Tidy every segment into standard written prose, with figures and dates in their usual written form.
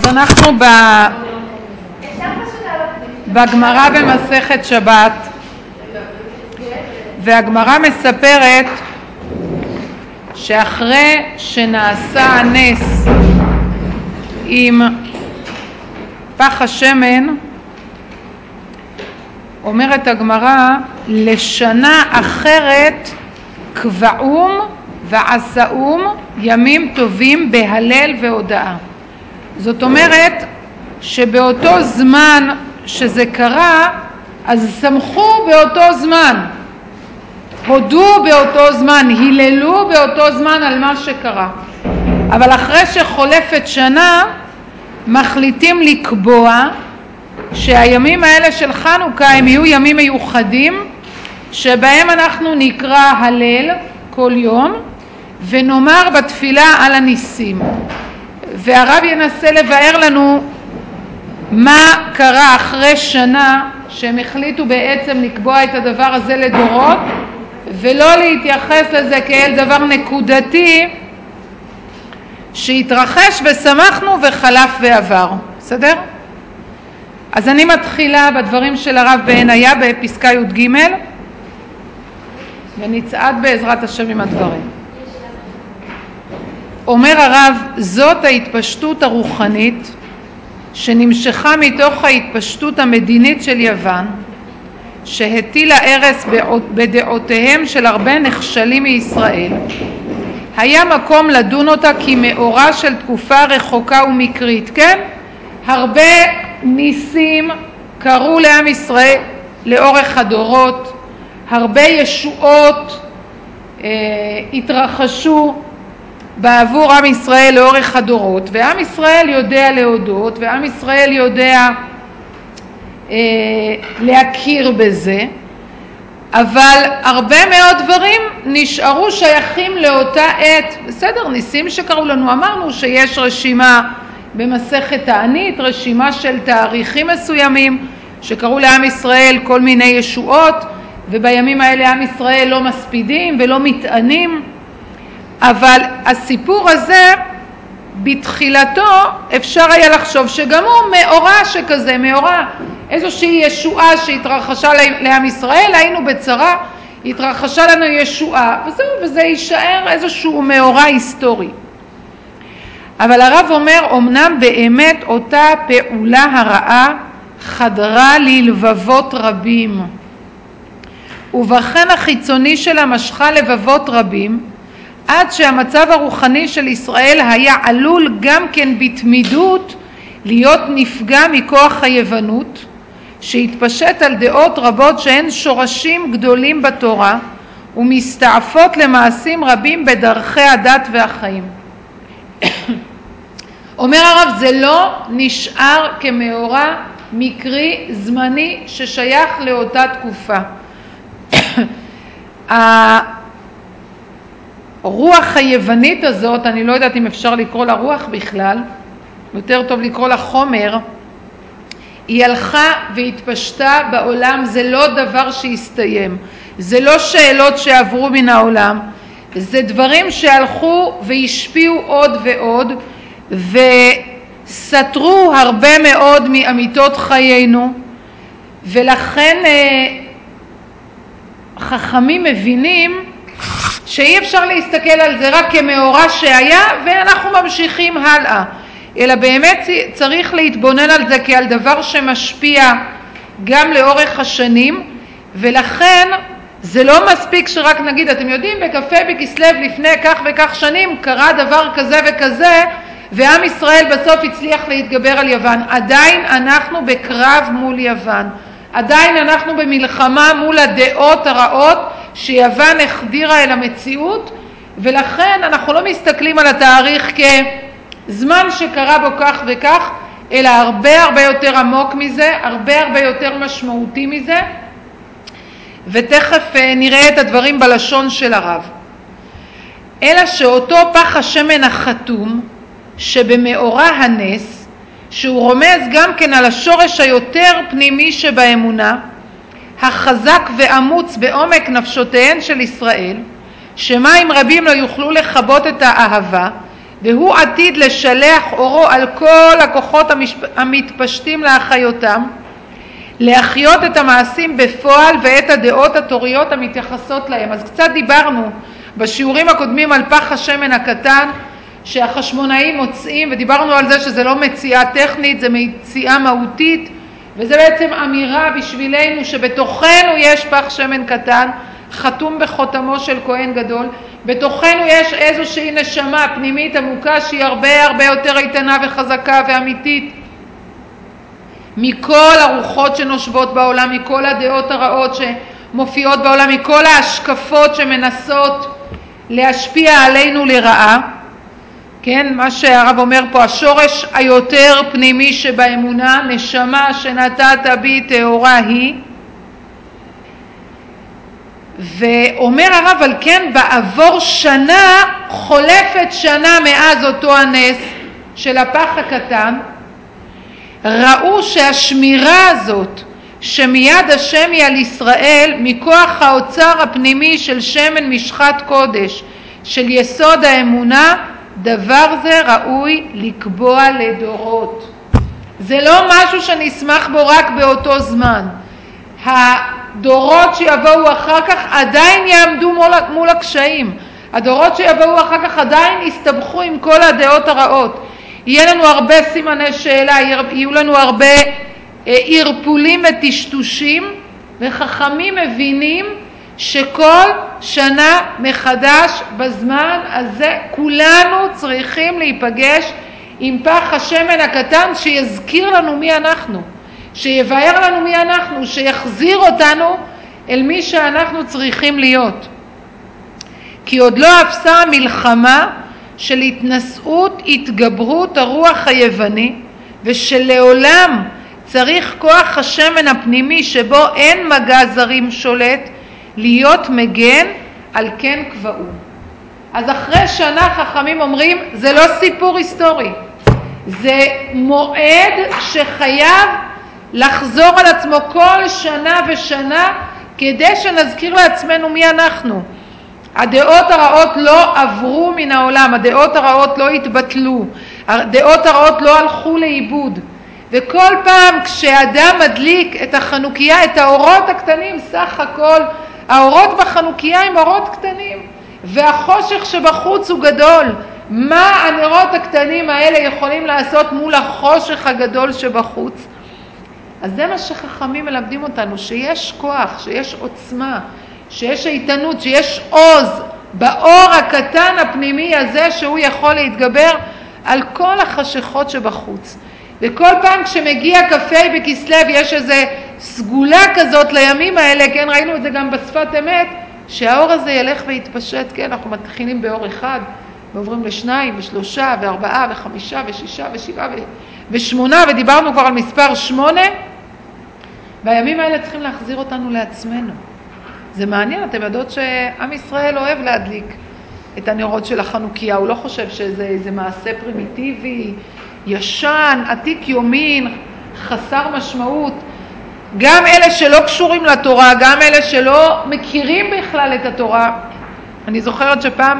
אנחנו בגמרא במסכת שבת, והגמרא מספרת שאחרי שנעשה הנס עם פח השמן, אומרת הגמרא, לשנה אחרת קבעום ועשאום ימים טובים בהלל והודאה. זאת אומרת שבאותו זמן שזה קרה, אז שמחו באותו זמן, הודו באותו זמן, היללו באותו זמן על מה שקרה. אבל אחרי שחולפת שנה מחליטים לקבוע שהימים האלה של חנוכה הם יהיו ימים מיוחדים, שבהם אנחנו נקרא הלל כל יום ונאמר בתפילה על הניסים. והרב ינסה לבאר לנו מה קרה אחרי שנה שהם החליטו בעצם לקבוע את הדבר הזה לדורות, ולא להתייחס לזה כאל דבר נקודתי שהתרחש ושמחנו וחלף ועבר. בסדר? אז אני מתחילה בדברים של הרב בעניה בפסקה י"ג ונצעד בעזרת השם עם הדברים. אומר הרב, זאת ההתפשטות הרוחנית שנמשכה מתוך ההתפשטות המדינית של יוון, שהטילה הרס בדעותיהם של הרבה נכשלים מישראל. היה מקום לדון אותה כמאורע של תקופה רחוקה ומקרית. כן? הרבה ניסים קרו לעם ישראל לאורך הדורות, הרבה ישועות התרחשו בעבור עם ישראל לאורך הדורות, ועם ישראל יודע להודות, ועם ישראל יודע להכיר בזה, אבל הרבה מאוד דברים נשארו שייכים לאותה עת. בסדר, ניסים שקראו לנו, אמרנו שיש רשימה במסכת תענית, רשימה של תאריכים מסוימים שקראו לעם ישראל כל מיני ישועות, ובימים האלה עם ישראל לא מספידים ולא מתענים. אבל הסיפור הזה בתחילתו אפשר היה לחשוב שגם הוא מאורע שכזה, מאורע, איזושהי ישועה שהתרחשה לעם ישראל, היינו בצרה, התרחשה לנו ישועה, וזהו, וזה יישאר איזשהו מאורע היסטורי. אבל הרב אומר, אמנם באמת אותה פעולה הרעה חדרה ללבבות רבים, ובכן החיצוני שלה משכה לבבות רבים, עד שהמצב הרוחני של ישראל היה עלול גם כן בתמידות להיות נפגע מכוח היוונות, שהתפשט על דעות רבות שהן שורשים גדולים בתורה ומסתעפות למעשים רבים בדרכי הדת והחיים. אומר הרב, זה לא נשאר כמאורע מקרי זמני ששייך לאותה תקופה. הרוח היוונית הזאת, אני לא יודעת אם אפשר לקרוא לה רוח בכלל, יותר טוב לקרוא לה חומר, היא הלכה והתפשטה בעולם. זה לא דבר שהסתיים, זה לא שאלות שעברו מן העולם, זה דברים שהלכו והשפיעו עוד ועוד וסתרו הרבה מאוד מאמיתות חיינו, ולכן חכמים מבינים שאי אפשר להסתכל על זה רק כמאורע שהיה ואנחנו ממשיכים הלאה, אלא באמת צריך להתבונן על זה כעל דבר שמשפיע גם לאורך השנים. ולכן זה לא מספיק שרק נגיד, אתם יודעים, בקפה בכסלו לפני כך וכך שנים קרה דבר כזה וכזה ועם ישראל בסוף הצליח להתגבר על יוון. עדיין אנחנו בקרב מול יוון, עדיין אנחנו במלחמה מול הדעות הרעות שיוון החדירה אל המציאות, ולכן אנחנו לא מסתכלים על התאריך כזמן שקרה בו כך וכך, אלא הרבה הרבה יותר עמוק מזה, הרבה הרבה יותר משמעותי מזה, ותכף נראה את הדברים בלשון של הרב. אלא שאותו פח השמן החתום שבמאורע הנס, שהוא רומז גם כן על השורש היותר פנימי שבאמונה, החזק ואמוץ בעומק נפשותיהן של ישראל, שמים רבים לא יוכלו לכבות את האהבה והוא עתיד לשלח אורו על כל הכוחות המתפשטים להחיותם, להחיות את המעשים בפועל ואת הדעות התוריות המתייחסות להם. אז קצת דיברנו בשיעורים הקודמים על פח השמן הקטן שהחשמונאים מוצאים, ודיברנו על זה שזה לא מציאה טכנית, זה מציאה מהותית, וזה בעצם אמירה בשבילנו שבתוכנו יש פח שמן קטן חתום בחותמו של כהן גדול, בתוכנו יש איזושהי נשמה פנימית עמוקה שהיא הרבה יותר איתנה וחזקה ואמיתית מכל הרוחות שנושבות בעולם, מכל הדעות הרעות שמופיעות בעולם, מכל ההשקפות שמנסות להשפיע עלינו לרעה. כן, מה שהרב אומר פה, השורש היותר פנימי שבאמונה, נשמה שנתת בי טהורה היא. ואומר הרב, על כן בעבור שנה, חולפת שנה מאז אותו הנס של הפח הקטן, ראו שהשמירה הזאת שמיד השם היא על ישראל מכוח האוצר הפנימי של שמן משחת קודש של יסוד האמונה, דבר זה ראוי לקבוע לדורות. זה לא משהו שנשמח בו רק באותו זמן. הדורות שיבואו אחר כך עדיין יעמדו מול הקשיים. הדורות שיבואו אחר כך עדיין יסתבכו עם כל הדעות הרעות. יהיה לנו הרבה סימני שאלה, יהיו לנו הרבה ערפולים וטשטושים, וחכמים מבינים שכל שנה מחדש בזמן הזה כולנו צריכים להיפגש עם פח השמן הקטן שיזכיר לנו מי אנחנו, שיבהר לנו מי אנחנו, שיחזיר אותנו אל מי שאנחנו צריכים להיות. כי עוד לא אפסה המלחמה של התנשאות התגברות הרוח היווני, ושלעולם צריך כוח השמן הפנימי שבו אין מגע זרים שולט להיות מגן, על כן קבעו. אז אחרי שנה חכמים אומרים, זה לא סיפור היסטורי, זה מועד שחייב לחזור על עצמו כל שנה ושנה, כדי שנזכיר לעצמנו מי אנחנו. הדעות הרעות לא עברו מן העולם, הדעות הרעות לא התבטלו, הדעות הרעות לא הלכו לאיבוד. וכל פעם כשאדם מדליק את החנוכיה, את האורות הקטנים, סך הכל האורות בחנוכיה הם אורות קטנים, והחושך שבחוץ הוא גדול. מה הנרות הקטנים האלה יכולים לעשות מול החושך הגדול שבחוץ? אז זה מה שחכמים מלמדים אותנו, שיש כוח, שיש עוצמה, שיש איתנות, שיש עוז באור הקטן הפנימי הזה, שהוא יכול להתגבר על כל החשכות שבחוץ. וכל פעם כשמגיע כ"ה בכסלו יש איזה סגולה כזאת לימים האלה, כן, ראינו את זה גם בשפת אמת, שהאור הזה ילך ויתפשט, כן, אנחנו מתחילים באור אחד ועוברים לשניים ושלושה וארבעה וחמישה ושישה ושבעה ושמונה, ודיברנו כבר על מספר 8, והימים האלה צריכים להחזיר אותנו לעצמנו. זה מעניין, אתם יודעות שעם ישראל אוהב להדליק את הנרות של החנוכיה, הוא לא חושב שזה מעשה פרימיטיבי, ישן, עתיק יומין, חסר משמעות. גם אלה שלא קשורים לתורה, גם אלה שלא מכירים בכלל את התורה. אני זוכרת שפעם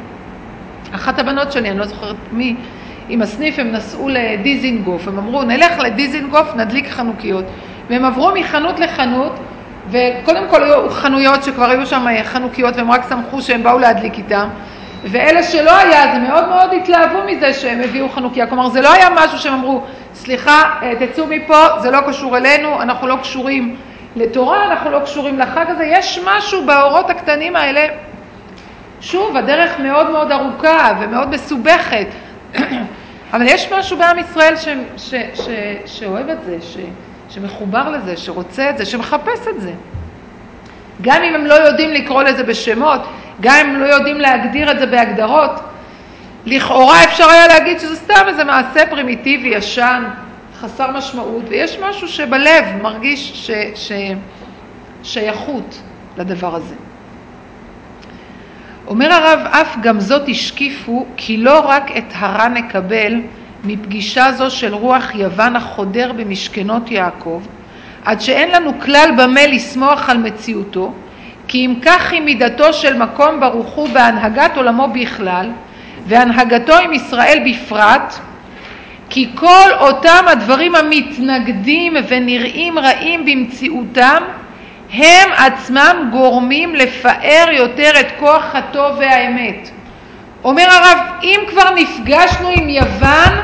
אחת הבנות שלי, אני לא זוכרת מי, עם הסניף הם נסעו לדיזינגוף, הם אמרו נלך לדיזינגוף נדליק חנוכיות, והם עברו מחנות לחנות, וקודם כל היו חנויות שכבר היו שם חנוכיות והם רק שמחו שהם באו להדליק איתם, ואלה שלא היה, זה מאוד מאוד התלהבו מזה שהם הביאו חנוכיה. כלומר זה לא היה משהו שהם אמרו סליחה תצאו מפה, זה לא קשור אלינו, אנחנו לא קשורים לתורה, אנחנו לא קשורים לחג הזה. יש משהו באורות הקטנים האלה, שוב הדרך מאוד מאוד ארוכה ומאוד מסובכת אבל יש משהו בעם ישראל שאוהב את זה, שמחובר לזה, שרוצה את זה, שמחפש את זה. גם אם הם לא יודעים לקרוא לזה בשמות, גם אם הם לא יודעים להגדיר את זה בהגדרות, לכאורה אפשר היה להגיד שזה סתם איזה מעשה פרימיטיבי, ישן, חסר משמעות, ויש משהו שבלב מרגיש שייכות לדבר הזה. אומר הרב, אף גם זאת השקיפו, כי לא רק את הרע נקבל מפגישה זו של רוח יוון החודר במשכנות יעקב, עד שאין לנו כלל במה לסמוך על מציאותו, כי אם כך היא מידתו של מקום ברוך הוא בהנהגת עולמו בכלל, והנהגתו עם ישראל בפרט, כי כל אותם הדברים המתנגדים ונראים רעים במציאותם, הם עצמם גורמים לפאר יותר את כוח הטוב והאמת. אומר הרב, אם כבר נפגשנו עם יוון,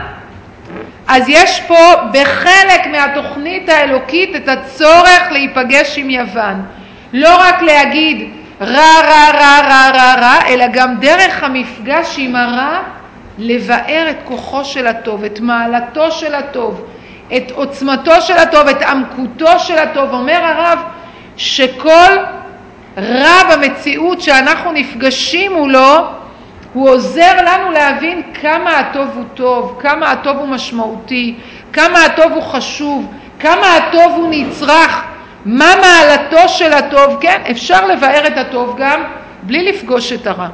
אז יש פה בחלק מהתוכנית האלוקית את הצורך להיפגש עם יוון. לא רק להגיד רע רע רע רע רע רע, אלא גם דרך המפגש עם הרע לבאר את כוחו של הטוב, את מעלתו של הטוב, את עוצמתו של הטוב, את עמקותו של הטוב. אומר הרב שכל רע במציאות שאנחנו נפגשים מולו, הוא עוזר לנו להבין כמה הטוב הוא טוב, כמה הטוב הוא משמעותי, כמה הטוב הוא חשוב, כמה הטוב הוא נצרך, מה מעלתו של הטוב. כן, אפשר לבאר את הטוב גם בלי לפגוש את הרע.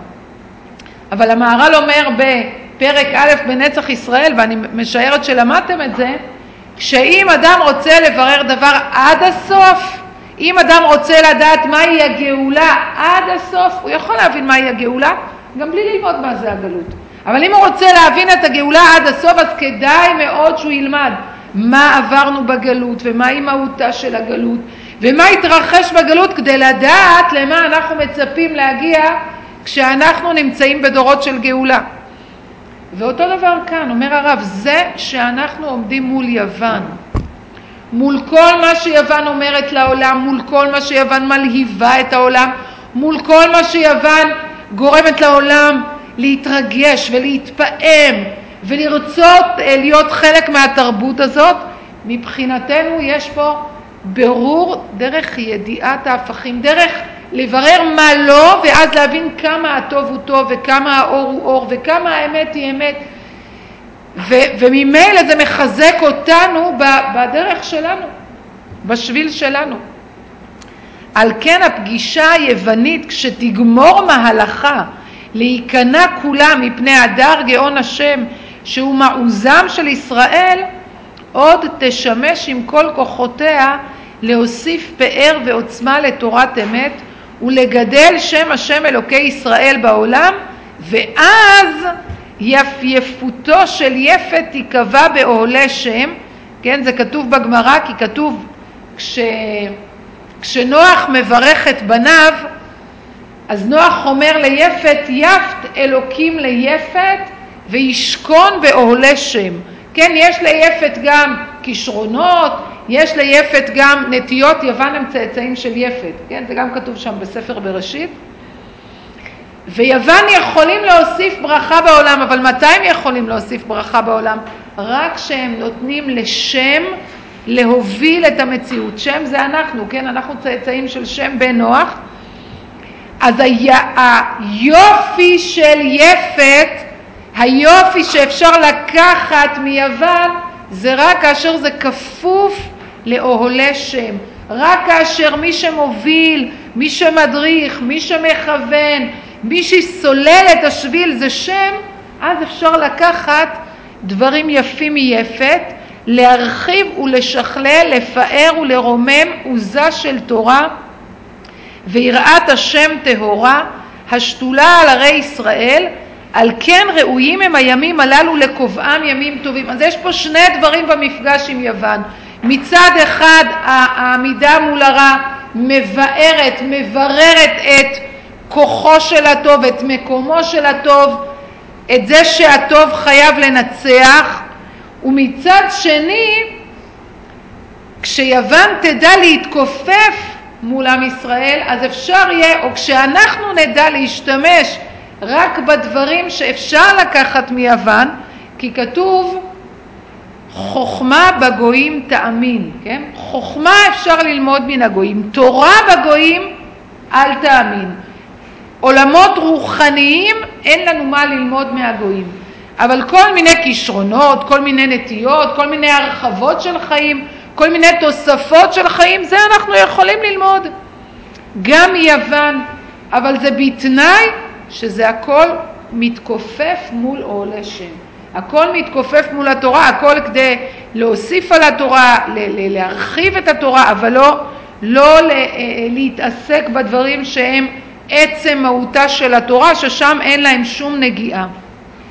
אבל המהר"ל אומר בפרק א' בנצח ישראל, ואני משערת שלמדתם את זה, שאם אדם רוצה לברר דבר עד הסוף, אם אדם רוצה לדעת מהי הגאולה עד הסוף, הוא יכול להבין מהי הגאולה, גם בלי ללמוד מה זה הגלות. אבל אם הוא רוצה להבין את הגאולה עד הסוף, אז כדאי מאוד שהוא ילמד מה עברנו בגלות, ומהי מהותה של הגלות, ומה התרחש בגלות, כדי לדעת למה אנחנו מצפים להגיע כשאנחנו נמצאים בדורות של גאולה. ואותו דבר כאן, אומר הרב, זה שאנחנו עומדים מול יוון, מול כל מה שיוון אומרת לעולם, מול כל מה שיוון מלהיבה את העולם, מול כל מה שיוון גורמת לעולם להתרגש ולהתפעם ולרצות להיות חלק מהתרבות הזאת, מבחינתנו יש פה ברור דרך ידיעת ההפכים, דרך לברר מה לא, ואז להבין כמה הטוב הוא טוב וכמה האור הוא אור וכמה האמת היא אמת, וממילא זה מחזק אותנו בדרך שלנו, בשביל שלנו. על כן הפגישה היוונית, כשתגמור מהלכה להיכנע כולה מפני הדר גאון השם שהוא מעוזם של ישראל, עוד תשמש עם כל כוחותיה להוסיף פאר ועוצמה לתורת אמת ולגדל שם השם אלוקי ישראל בעולם, ואז יפייפותו של יפת תיקבע באוהלי שם. כן, זה כתוב בגמרא, כי כתוב כשנוח מברך את בניו, אז נוח אומר ליפת, יפת אלוקים ליפת וישכון באוהלי שם. כן, יש ליפת גם כישרונות, יש ליפת גם נטיות, יוון הם צאצאים של יפת, כן, זה גם כתוב שם בספר בראשית. ויוון יכולים להוסיף ברכה בעולם, אבל מתי הם יכולים להוסיף ברכה בעולם? רק שהם נותנים לשם להוביל את המציאות. שם זה אנחנו, כן, אנחנו צאצאים של שם בן נוח. אז היופי של יפת, היופי שאפשר לקחת מיוון, זה רק כאשר זה כפוף לאוהלי שם. רק כאשר מי שמוביל, מי שמדריך, מי שמכוון, מי שסולל את השביל זה שם, אז אפשר לקחת דברים יפים מיפת, להרחיב ולשכלל, לפאר ולרומם עוזה של תורה ויראת השם טהורה השתולה על ערי ישראל. על כן ראויים הם הימים הללו לקובעם ימים טובים. אז יש פה שני דברים במפגש עם יוון. מצד אחד העמידה מול הרע מבארת, מבררת את כוחו של הטוב, את מקומו של הטוב, את זה שהטוב חייב לנצח, ומצד שני כשיוון תדע להתכופף מול עם ישראל, אז אפשר יהיה, או כשאנחנו נדע להשתמש רק בדברים שאפשר לקחת מיוון, כי כתוב חוכמה בגויים תאמין, כן? חוכמה אפשר ללמוד מן הגויים, תורה בגויים אל תאמין. עולמות רוחניים אין לנו מה ללמוד מהגויים, אבל כל מיני כישרונות, כל מיני נטיות, כל מיני הרחבות של חיים, כל מיני תוספות של חיים, זה אנחנו יכולים ללמוד גם מיוון, אבל זה בתנאי שזה הכל מתכופף מול אוהלי שם. הכל מתכופף מול התורה, הכל כדי להוסיף על התורה, להרחיב את התורה, אבל לא להתעסק בדברים שהם עצם מהותה של התורה, ששם אין להם שום נגיעה.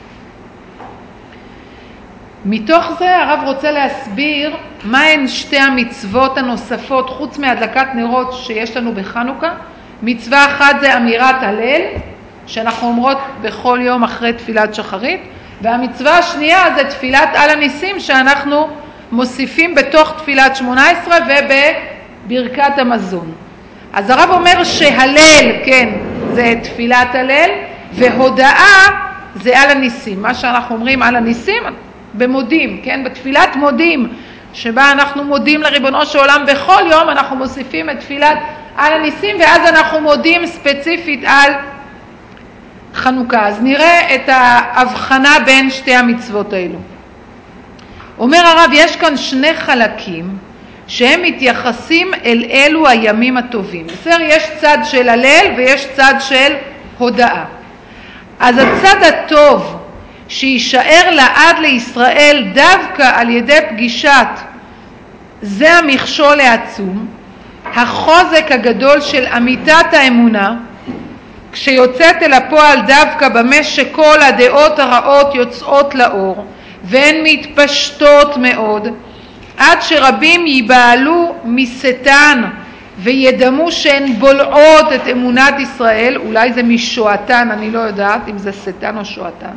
מתוך זה הרב רוצה להסביר מה הן שתי המצוות הנוספות חוץ מהדלקת נרות שיש לנו בחנוכה. מצווה אחת זה אמירת הלל שאנחנו אומרות בכל יום אחרי תפילת שחרית, והמצווה השנייה זה תפילת על הניסים שאנחנו מוסיפים בתוך תפילת 18 ובברכת המזון. אז הרב אומר שהלל, כן, זה תפילת הלל, והודאה זה על הניסים. מה שאנחנו אומרים על הניסים במודים, כן, בתפילת מודים שבה אנחנו מודים לריבונו של עולם בכל יום, אנחנו מוסיפים את תפילת על הניסים, ואז אנחנו מודים ספציפית על חנוכה. אז נראה את ההבחנה בין שתי המצוות האלו. אומר הרב, יש כאן שני חלקים שהם מתייחסים אל אלו הימים הטובים. בסדר, יש צד של הלל ויש צד של הודאה. אז הצד הטוב שישאר לעד לישראל דווקא על ידי פגישת זה המכשול העצום, החוזק הגדול של אמיתת האמונה, כשיוצאת אל הפועל דווקא במה שכל הדעות הרעות יוצאות לאור והן מתפשטות מאוד, עד שרבים ייבהלו משטן וידמו שהן בולעות את אמונת ישראל, אולי זה משועתן, אני לא יודעת אם זה שטן או שועתן.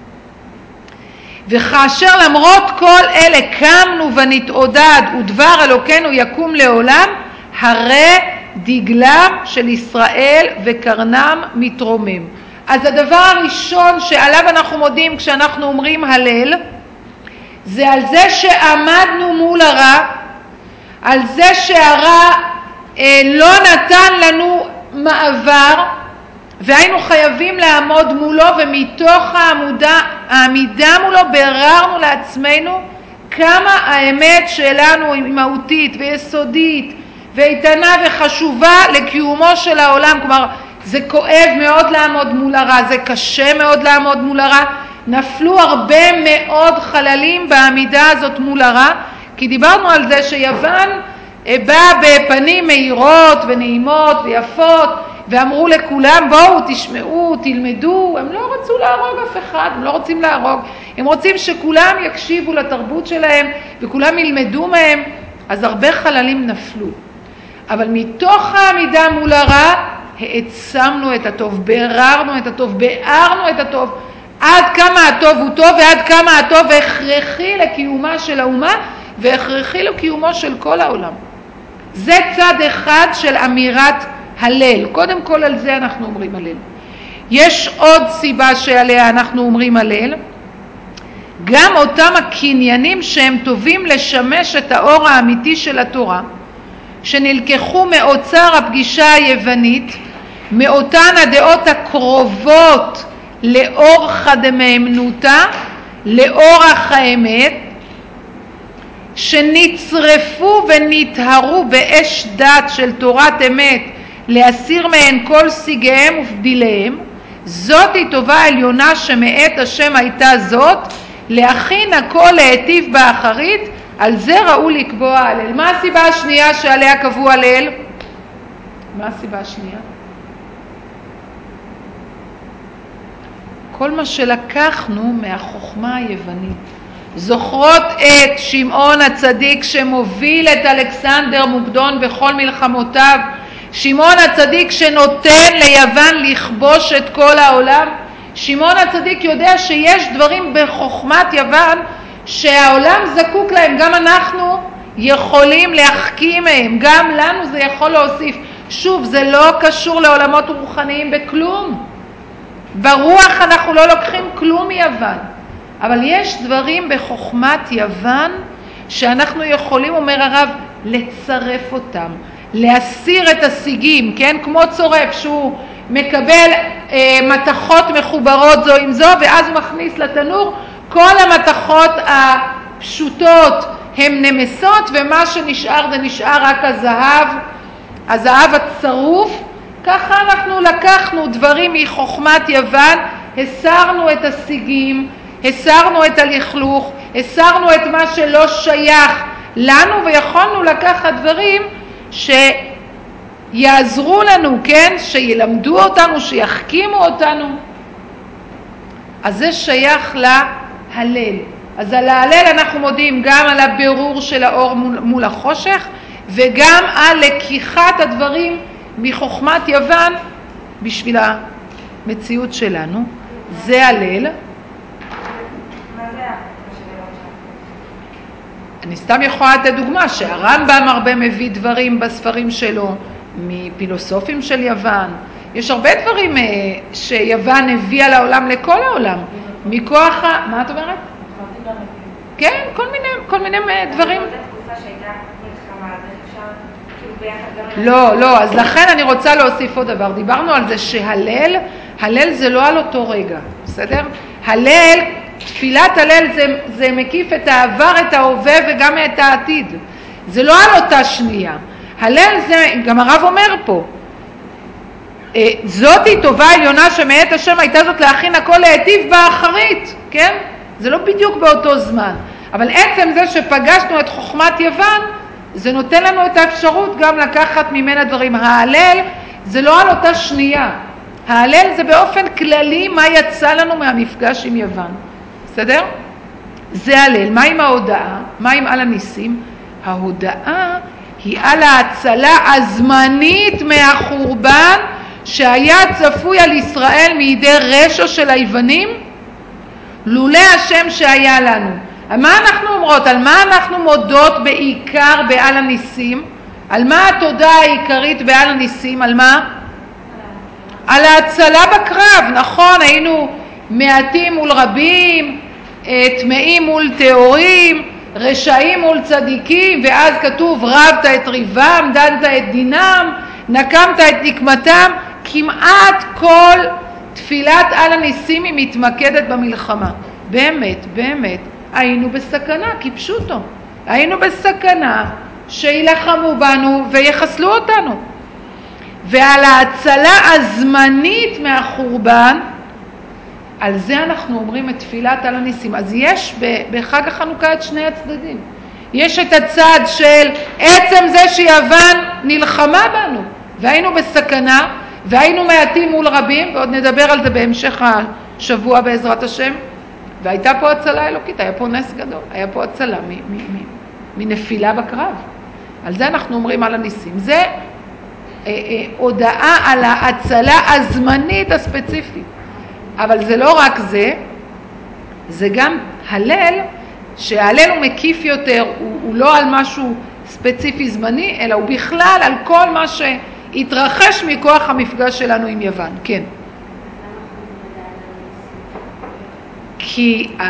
וכאשר למרות כל אלה קמנו ונתעודד ודבר אלוקינו יקום לעולם, הרי דגלם של ישראל וקרנם מתרומם. אז הדבר הראשון שעליו אנחנו מודים כשאנחנו אומרים הלל, זה על זה שעמדנו מול הרע, על זה שהרע לא נתן לנו מעבר, והיינו חייבים לעמוד מולו, ומתוך העמידה מולו בררנו לעצמנו כמה האמת שלנו היא מהותית ויסודית ואיתנה וחשובה לקיומו של העולם. כלומר, זה כואב מאוד לעמוד מול הרע, זה קשה מאוד לעמוד מול הרע. נפלו הרבה מאוד חללים בעמידה הזאת מול הרע, כי דיברנו על זה שיוון באה בפנים מהירות ונעימות ויפות, ואמרו לכולם בואו תשמעו, תלמדו. הם לא רצו להרוג אף אחד, הם לא רוצים להרוג, הם רוצים שכולם יקשיבו לתרבות שלהם וכולם ילמדו מהם. אז הרבה חללים נפלו, אבל מתוך העמידה מול הרע העצמנו את הטוב, בררנו את הטוב, בארנו את הטוב, עד כמה הטוב הוא טוב ועד כמה הטוב הכרחי לקיומה של האומה והכרחי לקיומו של כל העולם. זה צד אחד של אמירת הלל. קודם כל על זה אנחנו אומרים הלל. יש עוד סיבה שעליה אנחנו אומרים הלל, גם אותם הקניינים שהם טובים לשמש את האור האמיתי של התורה, שנלקחו מאוצר הפגישה היוונית, מאותן הדעות הקרובות לאורח דמאמנותא, לאורח האמת, שנצרפו ונטהרו באש דת של תורת אמת, להסיר מהן כל סיגיהם ופדיליהם. זאת היא טובה עליונה שמאת השם הייתה זאת, להכין הכל להיטיב באחרית, על זה ראו לקבוע הלל. מה הסיבה השנייה שעליה קבעו הלל? מה הסיבה השנייה? כל מה שלקחנו מהחוכמה היוונית. זוכרות את שמעון הצדיק שמוביל את אלכסנדר מוקדון בכל מלחמותיו, שמעון הצדיק שנותן ליוון לכבוש את כל העולם. שמעון הצדיק יודע שיש דברים בחוכמת יוון שהעולם זקוק להם, גם אנחנו יכולים להחכים מהם, גם לנו זה יכול להוסיף. שוב, זה לא קשור לעולמות רוחניים בכלום, ברוח אנחנו לא לוקחים כלום מיוון, אבל יש דברים בחוכמת יוון שאנחנו יכולים, אומר הרב, לצרף אותם, להסיר את הסיגים, כן? כמו צורף שהוא מקבל מתכות מחוברות זו עם זו ואז הוא מכניס לתנור, כל המתכות הפשוטות הן נמסות ומה שנשאר זה נשאר רק הזהב הצרוף. ככה אנחנו לקחנו דברים מחוכמת יוון, הסרנו את הסיגים, הסרנו את הלכלוך, הסרנו את מה שלא שייך לנו, ויכולנו לקחת דברים שיעזרו לנו, כן? שילמדו אותנו, שיחכימו אותנו. אז זה שייך להלל. אז על ההלל אנחנו מודים גם על הבירור של האור מול החושך, וגם על לקיחת הדברים מחוכמת יוון בשביל המציאות שלנו. זה הלל. אני סתם יכולה לתת דוגמה שהרמב"ם הרבה מביא דברים בספרים שלו מפילוסופים של יוון. יש הרבה דברים שיוון הביאה לעולם, לכל העולם, מכוח מה את אומרת? כן, כל מיני דברים. לא, אז לכן אני רוצה להוסיף עוד דבר. דיברנו על זה שהלל זה לא על אותו רגע, בסדר? הלל, תפילת הלל זה מקיף את העבר, את ההווה וגם את העתיד. זה לא על אותה שנייה. הלל זה, גם הרב אומר פה, זאת היא טובה עליונה שמאת השם הייתה זאת להכין הכל להיטיב באחרית, כן? זה לא בדיוק באותו זמן. אבל עצם זה שפגשנו את חוכמת יוון, זה נותן לנו את האפשרות גם לקחת ממנה דברים. ההלל זה לא על אותה שנייה. ההלל זה באופן כללי מה יצא לנו מהמפגש עם יוון. בסדר? זה הלל. מה עם ההודעה? מה עם על הניסים? ההודעה היא על ההצלה הזמנית מהחורבן שהיה צפוי על ישראל מידי רשע של היוונים, לולא השם שהיה לנו. מה אנחנו אומרות? על מה אנחנו מודות בעיקר בעל הניסים? על מה התודה העיקרית בעל הניסים? על מה? על ההצלה בקרב, נכון? היינו מעטים מול רבים, טמאים מול טהורים, רשעים מול צדיקים, ואז כתוב רבת את ריבם, דנת את דינם, נקמת את נקמתם. כמעט כל תפילת על הניסים היא מתמקדת במלחמה. באמת, באמת, היינו בסכנה, כפשוטו. היינו בסכנה שילחמו בנו ויחסלו אותנו. ועל ההצלה הזמנית מהחורבן, על זה אנחנו אומרים את תפילת על הניסים. אז יש בחג החנוכה את שני הצדדים. יש את הצד של עצם זה שיוון נלחמה בנו והיינו בסכנה והיינו מעטים מול רבים, ועוד נדבר על זה בהמשך השבוע בעזרת השם. והייתה פה הצלה אלוקית, היה פה נס גדול, היה פה הצלה מנפילה בקרב. על זה אנחנו אומרים על הניסים. זה הודעה על ההצלה הזמנית הספציפית. אבל זה לא רק זה, זה גם הלל, שההלל הוא מקיף יותר, הוא לא על משהו ספציפי זמני, אלא הוא בכלל על כל מה שהתרחש מכוח המפגש שלנו עם יוון. כן. כי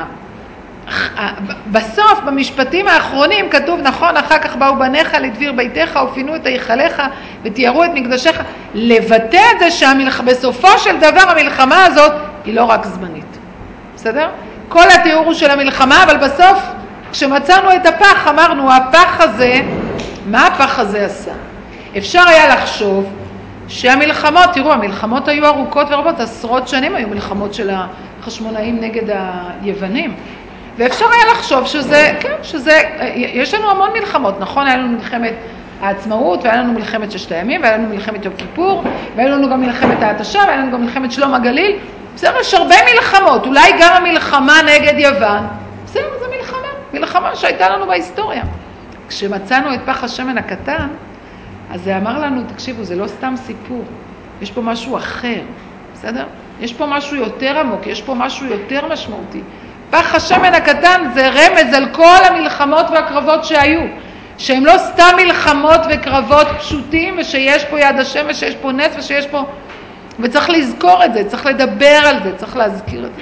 בסוף, במשפטים האחרונים כתוב, נכון, אחר כך באו בניך לדביר ביתך ופינו את היכליך ותיארו את מקדשך, לבטא את זה שבסופו של דבר המלחמה הזאת היא לא רק זמנית. בסדר? כל התיאור הוא של המלחמה, אבל בסוף כשמצאנו את הפח אמרנו, הפח הזה, מה הפח הזה עשה? אפשר היה לחשוב שהמלחמות, תראו, המלחמות היו ארוכות ורבות, עשרות שנים היו מלחמות של החשמונאים נגד היוונים. ואפשר היה לחשוב שזה, כן, יש לנו המון מלחמות, נכון? היה לנו מלחמת העצמאות, והיה לנו מלחמת ששת הימים, והיה לנו מלחמת יום כיפור, והיה לנו גם מלחמת ההתשה, והיה לנו גם מלחמת שלום הגליל. בסדר, יש הרבה מלחמות, אולי גם המלחמה נגד יוון. בסדר, זו מלחמה שהייתה לנו בהיסטוריה. כשמצאנו את פח השמן הקטן, אז זה אמר לנו, תקשיבו, זה לא סתם סיפור, יש פה משהו אחר, בסדר? יש פה משהו יותר עמוק, יש פה משהו יותר משמעותי. פח השמן הקטן זה רמז על כל המלחמות והקרבות שהיו, שהם לא סתם מלחמות וקרבות פשוטים, ושיש פה יד השם ושיש פה נס ושיש פה... וצריך לזכור את זה, צריך לדבר על זה, צריך להזכיר את זה.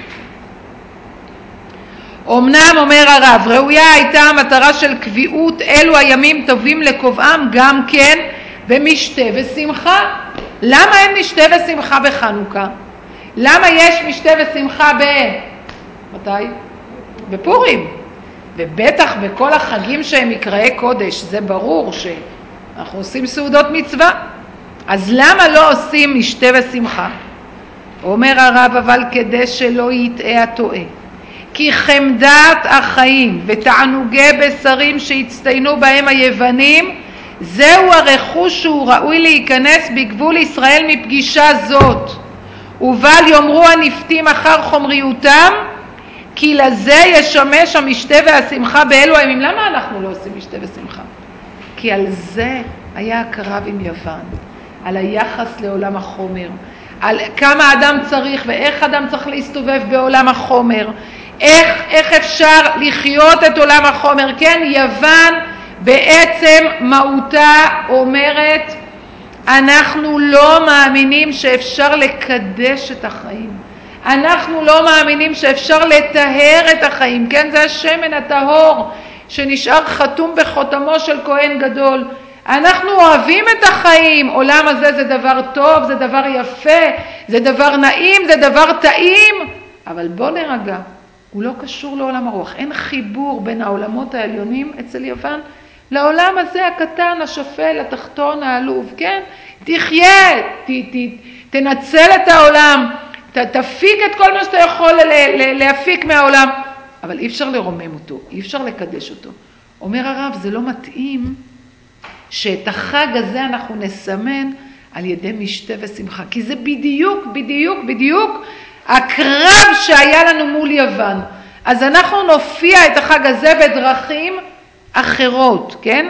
אמנם אומר הרב, ראויה הייתה המטרה של קביעות אלו הימים טובים לקובעם גם כן במשתה ושמחה. למה אין משתה ושמחה בחנוכה? למה יש משתה ושמחה מתי? בפורים. ובטח בכל החגים שהם מקראי קודש, זה ברור שאנחנו עושים סעודות מצווה. אז למה לא עושים משתה ושמחה? אומר הרב, אבל כדי שלא יטעה הטועה. כי חמדת החיים ותענוגי בשרים שהצטיינו בהם היוונים, זהו הרכוש שהוא ראוי להיכנס בגבול ישראל מפגישה זאת. ובל יאמרו הנפתים אחר חומריותם, כי לזה ישמש המשתה והשמחה באלו הימים. למה אנחנו לא עושים משתה ושמחה? כי על זה היה הקרב עם יוון, על היחס לעולם החומר, על כמה אדם צריך ואיך אדם צריך להסתובב בעולם החומר, איך אפשר לחיות את עולם החומר. כן, יוון בעצם מהותה אומרת, אנחנו לא מאמינים שאפשר לקדש את החיים, אנחנו לא מאמינים שאפשר לטהר את החיים. כן, זה השמן הטהור שנשאר חתום בחותמו של כהן גדול. אנחנו אוהבים את החיים, עולם הזה זה דבר טוב, זה דבר יפה, זה דבר נעים, זה דבר טעים, אבל בוא נרגע, הוא לא קשור לעולם הרוח. אין חיבור בין העולמות העליונים אצל יוון לעולם הזה הקטן, השפל, התחתון, העלוב. כן, תחיה, תנצל את העולם, תפיק את כל מה שאתה יכול להפיק מהעולם, אבל אי אפשר לרומם אותו, אי אפשר לקדש אותו. אומר הרב, זה לא מתאים שאת החג הזה אנחנו נסמן על ידי משתה ושמחה, כי זה בדיוק הקרב שהיה לנו מול יוון. אז אנחנו נופיע את החג הזה בדרכים אחרות, כן?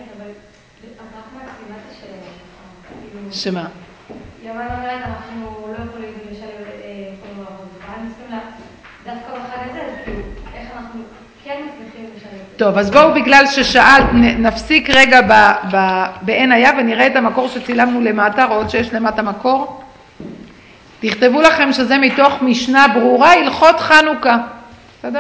שמה? יוון אומרת, אנחנו לא יכולים לשלב כל מערכות, ואני צריכים דווקא בחג הזה, איך אנחנו כן מצליחים לשלב. טוב, אז בואו, בגלל ששאלת, נפסיק רגע בעין היה ונראה את המקור שצילמנו למטה. רואות שיש למטה מקור? תכתבו לכם שזה מתוך משנה ברורה, הלכות חנוכה. בסדר?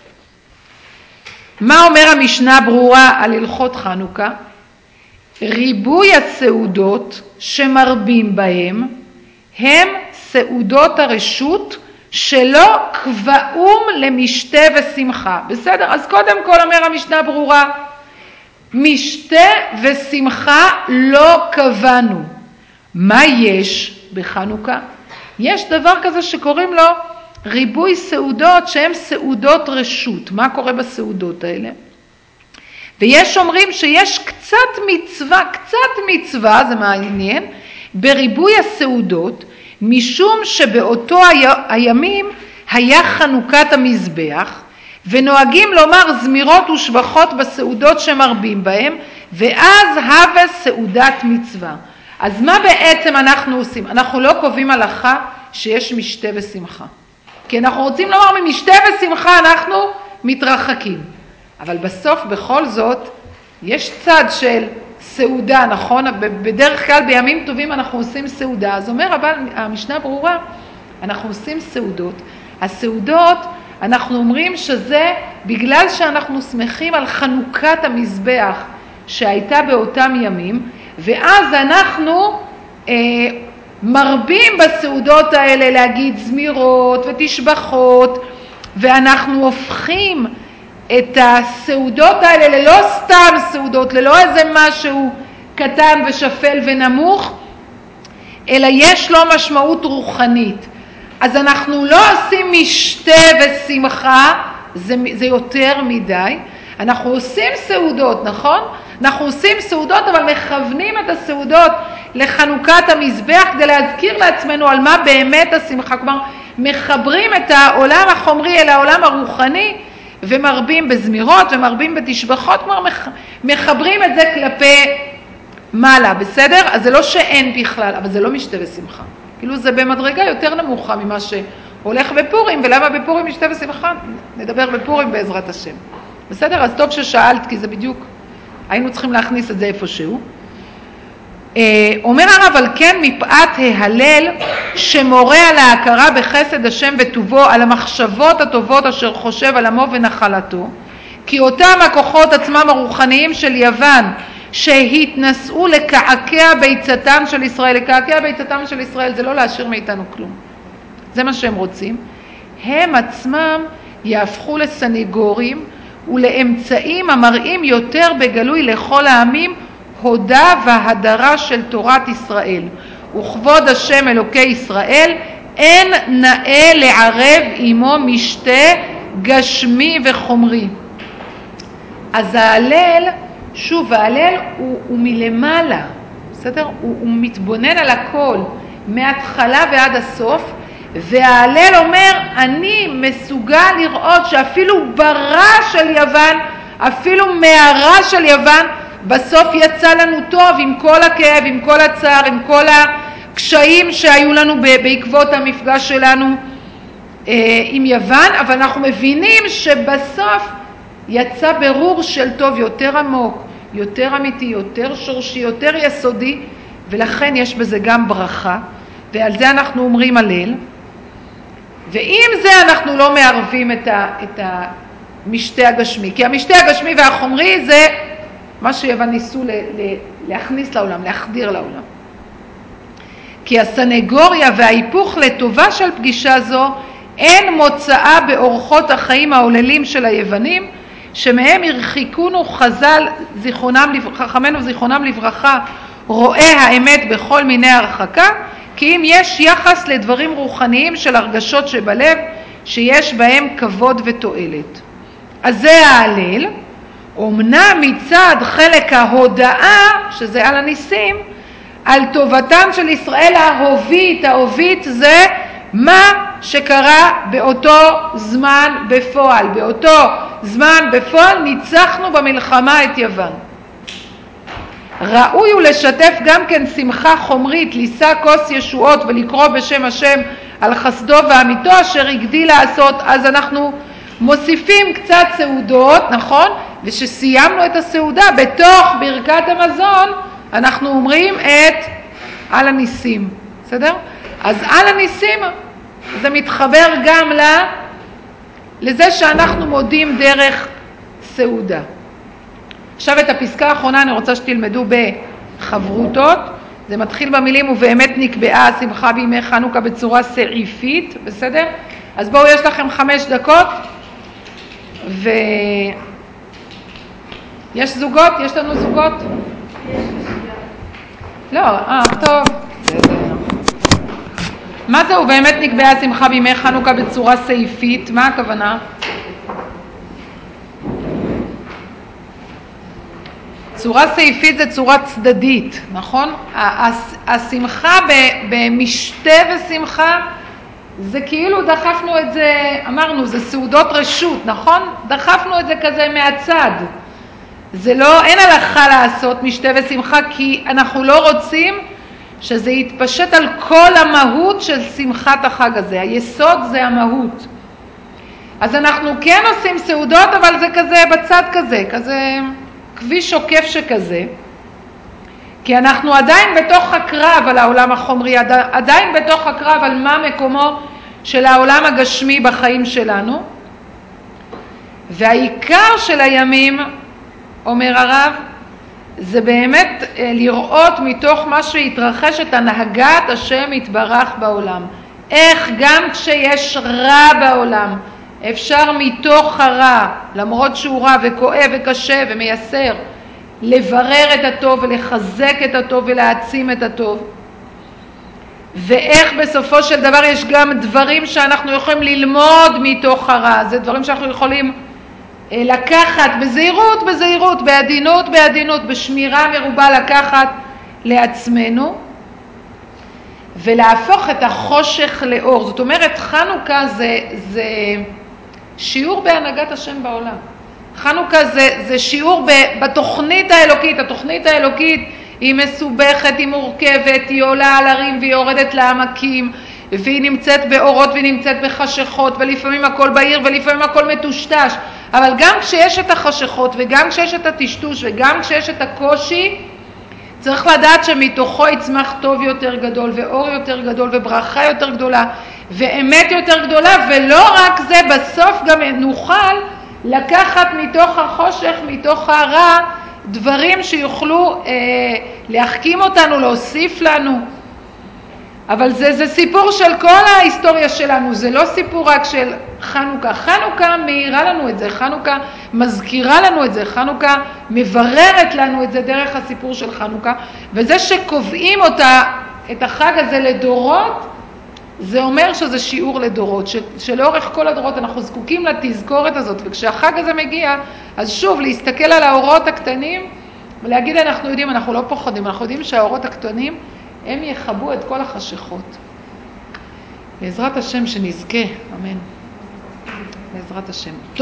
מה אומר המשנה ברורה על הלכות חנוכה? ריבוי הסעודות שמרבים בהם הם סעודות הרשות שלא קבעום למשתה ושמחה. בסדר? אז קודם כל אומר המשנה ברורה, משתה ושמחה לא קבענו. מה יש בחנוכה? יש דבר כזה שקוראים לו ריבוי סעודות שהן סעודות רשות. מה קורה בסעודות האלה? ויש אומרים שיש קצת מצווה, זה מעניין, בריבוי הסעודות, משום שבאותו הימים היה חנוכת המזבח, ונוהגים לומר זמירות ושבחות בסעודות שמרבים בהם, ואז הווה סעודת מצווה. אז מה בעצם אנחנו עושים? אנחנו לא קובעים הלכה שיש משתה ושמחה, כי אנחנו רוצים לומר ממשתה ושמחה אנחנו מתרחקים. אבל בסוף בכל זאת יש צד של סעודה, נכון? בדרך כלל בימים טובים אנחנו עושים סעודה. אז אומר אבל המשנה ברורה, אנחנו עושים סעודות. הסעודות אנחנו אומרים שזה בגלל שאנחנו שמחים על חנוכת המזבח שהייתה באותם ימים, ואז אנחנו מרבים בסעודות האלה להגיד זמירות ותשבחות, ואנחנו הופכים את הסעודות האלה ללא סתם סעודות, ללא איזה משהו קטן ושפל ונמוך, אלא יש לו משמעות רוחנית. אז אנחנו לא עושים משתה ושמחה, זה יותר מדי. אנחנו עושים סעודות, נכון? אנחנו עושים סעודות, אבל מכוונים את הסעודות לחנוכת המזבח כדי להזכיר לעצמנו על מה באמת השמחה. כלומר, מחברים את העולם החומרי אל העולם הרוחני, ומרבים בזמירות ומרבים בתשבחות, כלומר מחברים את זה כלפי מעלה, בסדר? אז זה לא שאין בכלל, אבל זה לא משתה ושמחה. כאילו זה במדרגה יותר נמוכה ממה שהולך בפורים, ולמה בפורים משתה ושמחה? נדבר בפורים בעזרת השם. בסדר? אז טוב ששאלת, כי זה בדיוק, היינו צריכים להכניס את זה איפשהו. אומר הרב, על כן מפאת ההלל שמורה על ההכרה בחסד השם וטובו, על המחשבות הטובות אשר חושב על עמו ונחלתו, כי אותם הכוחות עצמם הרוחניים של יוון שהתנסו לקעקע ביצתם של ישראל, לקעקע ביצתם של ישראל זה לא להשאיר מאיתנו כלום, זה מה שהם רוצים, הם עצמם יהפכו לסניגורים ולאמצעים המראים יותר בגלוי לכל העמים הודה והדרה של תורת ישראל וכבוד השם אלוקי ישראל, אין נאה לערב עמו משתה גשמי וחומרי. אז ההלל, שוב, ההלל הוא מלמעלה, בסדר? הוא מתבונן על הכל מההתחלה ועד הסוף, וההלל אומר, אני מסוגל לראות שאפילו ברע של יוון, אפילו מהרע של יוון, בסוף יצא לנו טוב עם כל הכאב, עם כל הצער, עם כל הקשיים שהיו לנו בעקבות המפגש שלנו עם יוון, אבל אנחנו מבינים שבסוף יצא ברור של טוב יותר עמוק, יותר אמיתי, יותר שורשי, יותר יסודי, ולכן יש בזה גם ברכה, ועל זה אנחנו אומרים הלל. ועם זה אנחנו לא מערבים את המשתה הגשמי, כי המשתה הגשמי והחומרי זה מה שיוון ניסו להכניס לעולם, להחדיר לעולם. כי הסנגוריה וההיפוך לטובה של פגישה זו אין מוצאה באורחות החיים העוללים של היוונים, שמהם הרחיקונו חז"ל חכמינו זיכרונם לברכה רואה האמת בכל מיני הרחקה, כי אם יש יחס לדברים רוחניים של הרגשות שבלב שיש בהם כבוד ותועלת. אז זה ההלל. אמנם מצד חלק ההודאה, שזה על הניסים, על טובתם של ישראל ההובית, ההובית זה מה שקרה באותו זמן בפועל. באותו זמן בפועל ניצחנו במלחמה את יוון. ראוי הוא לשתף גם כן שמחה חומרית, לישא כוס ישועות ולקרוא בשם השם על חסדו ואמיתו אשר הגדיל לעשות. אז אנחנו מוסיפים קצת סעודות, נכון? ושסיימנו את הסעודה בתוך ברכת המזון אנחנו אומרים את על הניסים, בסדר? אז על הניסים זה מתחבר גם לזה שאנחנו מודים דרך סעודה. עכשיו את הפסקה האחרונה אני רוצה שתלמדו בחברותות. זה מתחיל במילים ובאמת נקבעה השמחה בימי חנוכה בצורה סעיפית, בסדר? אז בואו, יש לכם 5 דקות יש זוגות? יש לנו זוגות? לא, טוב. מה זה ובאמת נקבעה השמחה בימי חנוכה בצורה סעיפית? מה הכוונה? צורה סעיפית זה צורה צדדית, נכון? השמחה במשתה ושמחה זה כאילו דחפנו את זה, אמרנו זה סעודות רשות, נכון? דחפנו את זה כזה מהצד. זה לא, אין הלכה לעשות משתה ושמחה, כי אנחנו לא רוצים שזה יתפשט על כל המהות של שמחת החג הזה. היסוד זה המהות. אז אנחנו כן עושים סעודות, אבל זה כזה בצד כזה כביש עוקף שכזה, כי אנחנו עדיין בתוך הקרב על העולם החומרי, עדיין בתוך הקרב על מה מקומו של העולם הגשמי בחיים שלנו. והעיקר של הימים, אומר הרב, זה באמת לראות מתוך מה שהתרחש את הנהגת השם יתברך בעולם. איך גם כשיש רע בעולם, אפשר מתוך הרע, למרות שהוא רע וכואב וקשה ומייסר, לברר את הטוב ולחזק את הטוב ולהעצים את הטוב. ואיך בסופו של דבר יש גם דברים שאנחנו יכולים ללמוד מתוך הרע. זה דברים שאנחנו יכולים לקחת בזהירות, בעדינות, בשמירה מרובה לקחת לעצמנו, ולהפוך את החושך לאור. זאת אומרת, חנוכה זה שיעור בהנהגת השם בעולם. חנוכה זה שיעור בתוכנית האלוקית. התוכנית האלוקית היא מסובכת, היא מורכבת, היא עולה על הרים והיא יורדת לעמקים, והיא נמצאת באורות והיא נמצאת בחשכות, ולפעמים הכל בהיר ולפעמים הכל מטושטש. אבל גם כשיש את החשכות וגם כשיש את הטשטוש וגם כשיש את הקושי, צריך לדעת שמתוכו יצמח טוב יותר גדול ואור יותר גדול וברכה יותר גדולה ואמת יותר גדולה. ולא רק זה, בסוף גם נוכל לקחת מתוך החושך, מתוך הרע, דברים שיוכלו להחכים אותנו, להוסיף לנו. אבל זה סיפור של כל ההיסטוריה שלנו, זה לא סיפור רק של חנוכה. חנוכה מאירה לנו את זה, חנוכה מזכירה לנו את זה, חנוכה מבררת לנו את זה דרך הסיפור של חנוכה. וזה שקובעים את החג הזה לדורות, זה אומר שזה שיעור לדורות, שלאורך כל הדורות אנחנו זקוקים לתזכורת הזאת. וכשהחג הזה מגיע, אז שוב להסתכל על האורות הקטנים ולהגיד אנחנו יודעים, אנחנו לא פוחדים, אנחנו יודעים שהאורות הקטנים הם יחבו את כל החשכות. בעזרת השם שנזכה, אמן. בעזרת השם.